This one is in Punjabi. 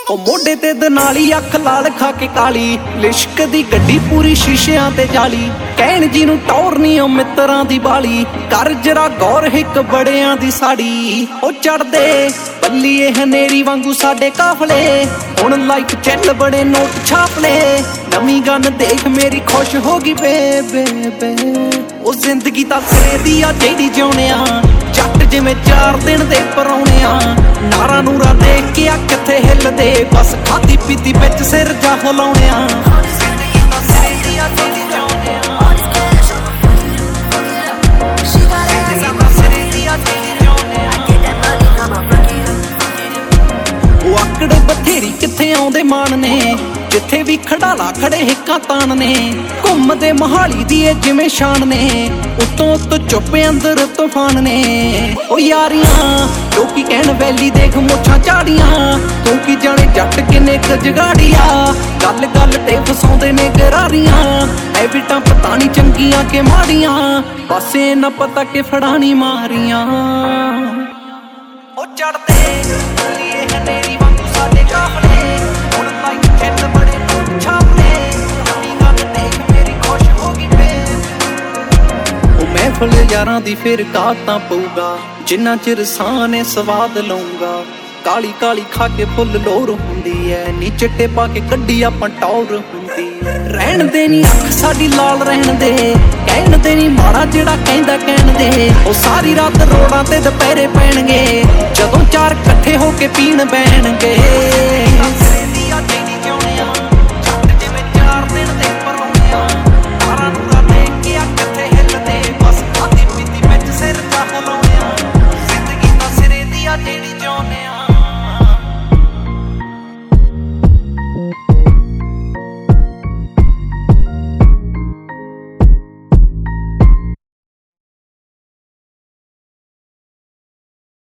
ਉਹ ਮੋਢੇ ਤੇ ਦਨਾਲੀ ਅੱਖ ਲਾਲ ਖਾ ਕੇ ਕਾਲੀ ਲਿਸ਼ਕ ਦੀ ਗੱਡੀ ਪੂਰੀ ਸ਼ੀਸ਼ਿਆਂ ਤੇ ਜਾਲੀ ਕਹਿਣ ਜੀ ਨੂੰ ਟੌਰ ਨੀ ਉਹ ਮਿੱਤਰਾਂ ਦੀ ਬਾਲੀ ਕਰ ਜਰਾ ਗੌਰ ਹਿੱਕ ਬੜਿਆਂ ਦੀ ਸਾੜੀ ਉਹ ਚੜਦੇ ਬੱਲੀਏ ਹਨੇਰੀ ਵਾਂਗੂ ਸਾਡੇ ਕਾਫਲੇ ਹੁਣ ਲਾਈਕ ਚੱਲ ਬੜੇ ਨੋਟ ਛਾਪ ਲੈ ਨਵੀਂ ਗਨ ਦੇਖ ਮੇਰੀ ਖੁਸ਼ ਹੋ ਗਈ ਬੇ ਉਹ ਜ਼ਿੰਦਗੀ ਤਾਂ ਸਿਰੇ ਦੀ ਆ ਜਿਹੜੀ ਜਿਉਣਿਆ ਜੱਟ ਜਿਵੇਂ 4 ਦਿਨ ਦੇ ਪਰੌਣਿਆ ਨਾਰਾ ਨੂਰਾ ਦੇਖ ਕੇ ਆ ਕਿੱਥੇ ਹਿੱਲਦੇ ਬਸ ਖਾਦੀ ਪੀਤੀ ਵਿੱਚ ਸਿਰ ਜਾ ਹਿਲਾਉਣਿਆ ਜ਼ਿੰਦਗੀ ਤਾਂ ਸਿਰੇ ਦੀ ਆ ਜਿਹੜੀ ਜਿਉਣਿਆ ਉਹ ਆਕੜ ਬਥੇਰੀ ਕਿੱਥੇ ਆਉਂਦੇ ਮਾਣ ਨੇ ਜਿੱਥੇ ਵੀ ਖੜਾਲਾ ਖੜੇ ਹਿੱਕਾਂ ਤਾਣ ਨੇ ਘੁੰਮਦੇ ਮੋਹਾਲੀ ਦੀ ਏ ਜਿਵੇਂ ਸ਼ਾਨ ਨੇ ਉੱਤੋਂ ਚੁੱਪ ਅੰਦਰ ਤੂਫਾਨ ਨੇ ਉਹ ਯਾਰੀਆਂ ਲੋਕੀ ਕਹਿਣ ਵੈਲੀ ਦੇਖ ਮੁੱਛਾਂ ਝਾੜੀਆਂ ਤੂੰ ਕੀ ਜਾਣੇ ਜੱਟ ਕਿੰਨੇ ਕੁ ਜਗਾੜੀਆਂ ਗੱਲ ਗੱਲ ਤੇ ਫਸਾਉਂਦੇ ਨੇ ਗਰਾਰੀਆਂ ਐਵਿਟਾਂ ਪਤਾ ਨਹੀਂ ਚੰਗੀਆਂ ਕਿ ਮਾੜੀਆਂ ਬਸ ਇਹ ਨਾ ਪਤਾ ਕਿ ਫੜਾਣੀ ਮਾਰੀਆਂ ਉਹ ਚੜਦੇ ਬੱਲੀਏ ਹਨੇਰੀ ਵਾਂਗੂ ਸਾਡੇ ਕਾਫਲੇ ਹੁਣ ਲਾਈਕ ਚੱਲ ਬੜੇ ਨੋਟ ਛਾਪਲੇ ਨਵੀਂ ਗੱਲ ਦੇਖ ਮੇਰੀ ਖੁਸ਼ ਹੋ ਗਈ ਉਹ ਮਹਿਫਲ ਯਾਰਾਂ ਦੀ ਫਿਰ ਤਾਂ ਪਊਗਾ ਜਿੰਨਾ ਚਿਰ ਸਾਹ ਨੇ ਸਵਾਦ ਲਊਗਾ ਕਾਲੀ ਕਾਲੀ ਖਾ ਕੇ ਫੁੱਲ ਲੋਰ ਹੁੰਦੀ ਐ ਨੀ ਚਿੱਟੇ ਪਾ ਕੇ ਕੱਢੀ ਆਪਾਂ ਟੌਰ ਹੁੰਦੀ ਐ ਰਹਿਣ ਦੇ ਨੀ ਅੱਖ ਸਾਡੀ ਲਾਲ ਰਹਿਣ ਦੇ ਕਹਿਣ ਦੇ ਨੀ ਮਾੜਾ ਜਿਹੜਾ ਕਹਿੰਦਾ ਕਹਿਣ ਦੇ ਉਹ ਸਾਰੀ ਰਾਤ ਰੋੜਾਂ ਤੇ ਦੁਪਹਿਰੇ ਪੈਣਗੇ ਜਦੋਂ 4 ਇਕੱਠੇ ਹੋ ਕੇ ਪੀਣ ਬਹਿਣਗੇ